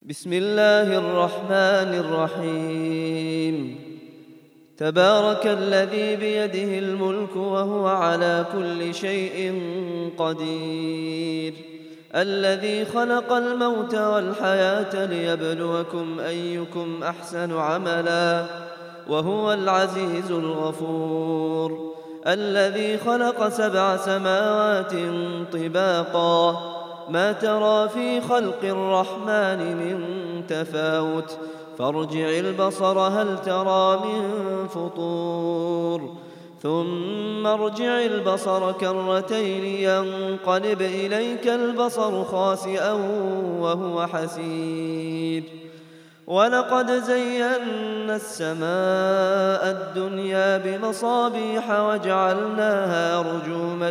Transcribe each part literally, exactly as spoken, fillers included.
بسم الله الرحمن الرحيم. تبارك الذي بيده الملك وهو على كل شيء قدير، الذي خلق الموت والحياة ليبلوكم أيكم أحسن عملا وهو العزيز الغفور، الذي خلق سبع سماوات طباقا ما ترى في خلق الرحمن من تفاوت فارجع البصر هل ترى من فطور ثم ارجع البصر كرتين ينقلب إليك البصر خاسئا وهو حسير. ولقد زينا السماء الدنيا بمصابيح وجعلناها رجوما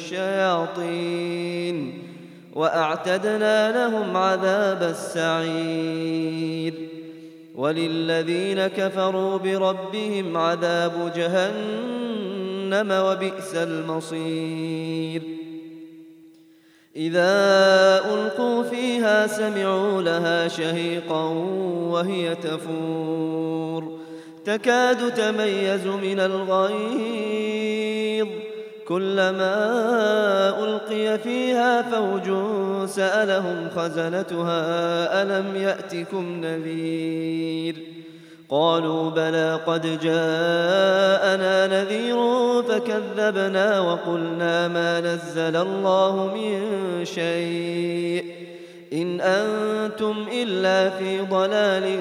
للشياطين وأعتدنا لهم عذاب السعير. وللذين كفروا بربهم عذاب جهنم وبئس المصير. إذا ألقوا فيها سمعوا لها شهيقا وهي تفور تكاد تميز من الغيظ كلما ألقي فيها فوج سألهم خزنتها ألم يأتكم نذير قالوا بلى قد جاءنا نذير فكذبنا وقلنا ما نزل الله من شيء إن أنتم إلا في ضلال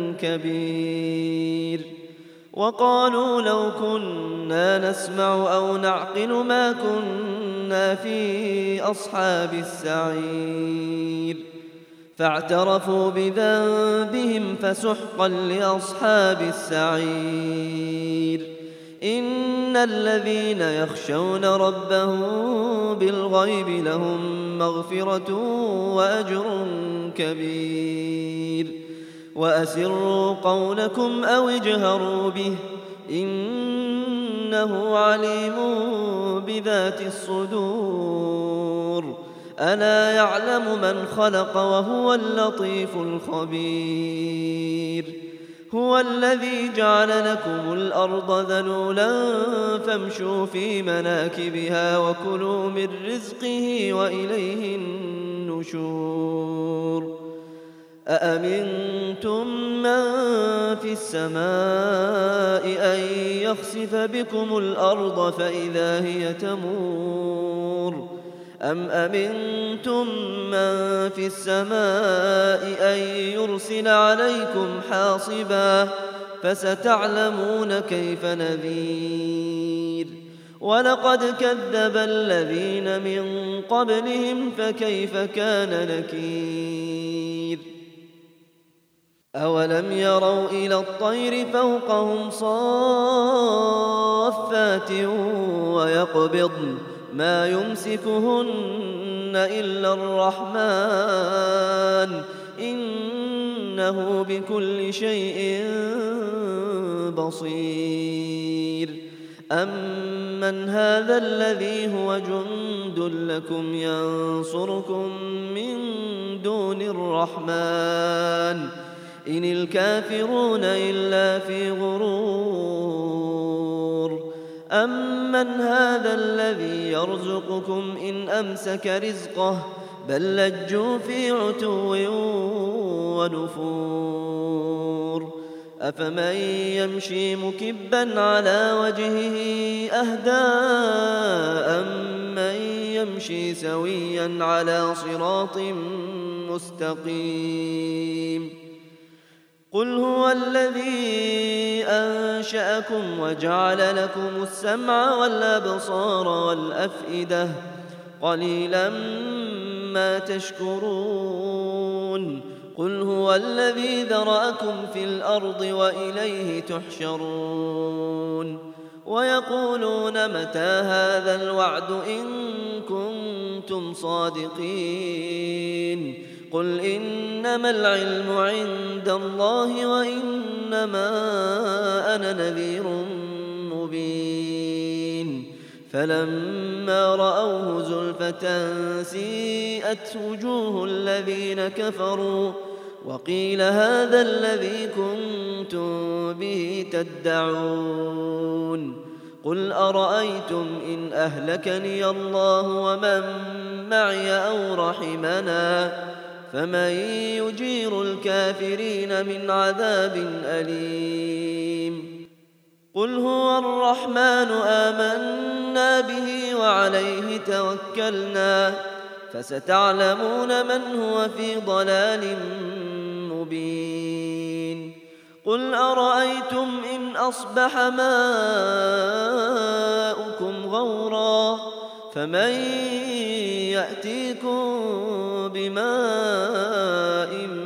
كبير. وقالوا لو كنا نسمع أو نعقل ما كنا في أصحاب السعير فاعترفوا بذنبهم فسحقا لأصحاب السعير. إن الذين يخشون ربهم بالغيب لهم مغفرة وأجر كبير. وأسروا قولكم أو اجهروا به إنه عليم بذات الصدور. ألا يعلم من خلق وهو اللطيف الخبير. هو الذي جعل لكم الأرض ذلولا فامشوا في مناكبها وكلوا من رزقه وإليه النشور. أأمنتم من في السماء أن يخسف بكم الأرض فإذا هي تمور أم أمنتم من في السماء أن يرسل عليكم حاصبا فستعلمون كيف نذير. ولقد كذب الذين من قبلهم فكيف كان نكير. أولم يروا إلى الطير فوقهم صافات ويقبضن ما يمسكهن إلا الرحمن إنه بكل شيء بصير. أمن هذا الذي هو جند لكم ينصركم من دون الرحمن إن الكافرون إلا في غرور. أمن هذا الذي يرزقكم إن أمسك رزقه بل لجوا في عتو ونفور. أفمن يمشي مكبا على وجهه أهدى أمن يمشي سويا على صراط مستقيم. قل هو الذي أنشأكم وجعل لكم السمع والأبصار والأفئدة قليلا ما تشكرون. قل هو الذي ذرأكم في الأرض وإليه تحشرون. ويقولون متى هذا الوعد إن كنتم صادقين قل إنما العلم عند الله وإنما أنا نذير مبين. فلما رأوه زلفة سيئت وجوه الذين كفروا وقيل هذا الذي كنتم به تدعون قل أرأيتم إن أهلكني الله ومن معي أو رحمنا فمن يجير الكافرين من عذاب أليم قل هو الرحمن آمنا به وعليه توكلنا فستعلمون من هو في ضلال مبين قل أرأيتم إن أصبح ماؤكم غورا فمن يأتيكم بماء